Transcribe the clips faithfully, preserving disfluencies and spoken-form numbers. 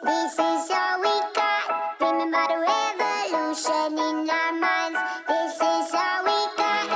This is all we got. Remember the revolution in our minds. This is all we got.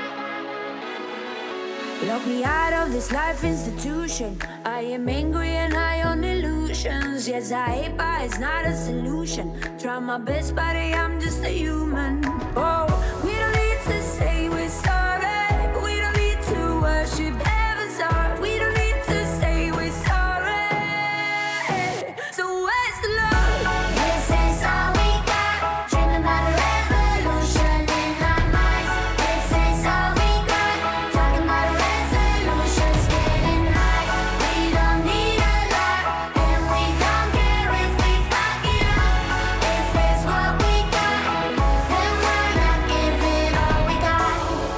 Lock me out of this life institution. I am angry and high on illusions. Yes, I hate, but it's not a solution. Try my best, but I'm just a human. Oh, we don't need to say we're sorry. We don't need to worship heaven's heart. We don't need to say we're sorry. So where's the love? This is all we got. Dreaming about a revolution in our minds. This is all we got. Talking about a resolutions, getting high. We don't need a lot, and we don't care if we fuck it up. If it's what we got, then why not give it all we got?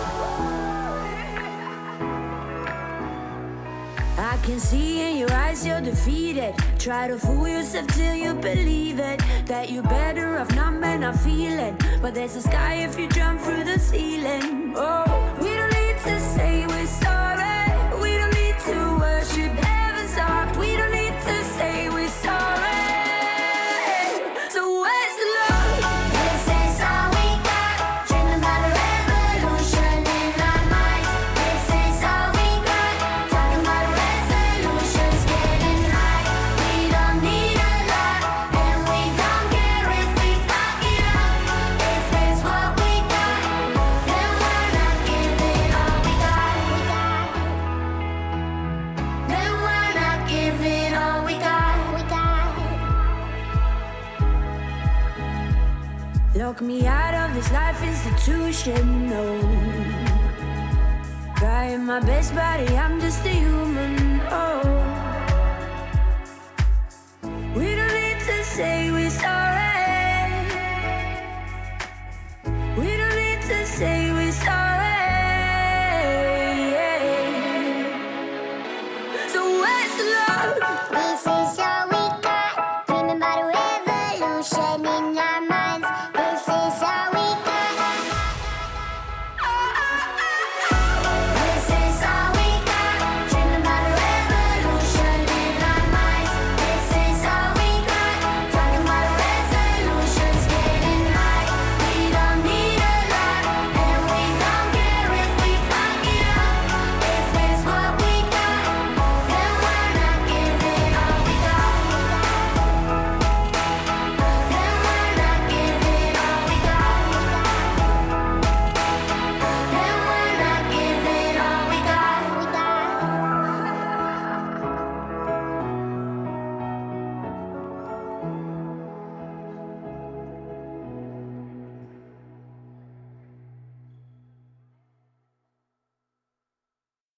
I can see in your eyes you're defeated. Try to fool yourself till you believe it. That you're better off not men are feeling. But there's a sky if you jump through the ceiling. Oh, we don't need to say we're sorry. We don't need to worship heaven's heart. We don't need to say we're sorry. So where's the love? This is all we got. Dreaming about a revolution in our minds. This is all we got. Talking about a resolutions, getting high. We don't need a lot, and we don't care if we fuck it up. If it's what we got, then why not give it all we got? Then why not give it all we got? We got. Lock me out of this life institution, no. Trying my best, buddy, I'm just a human, oh. We don't need to say we're sorry.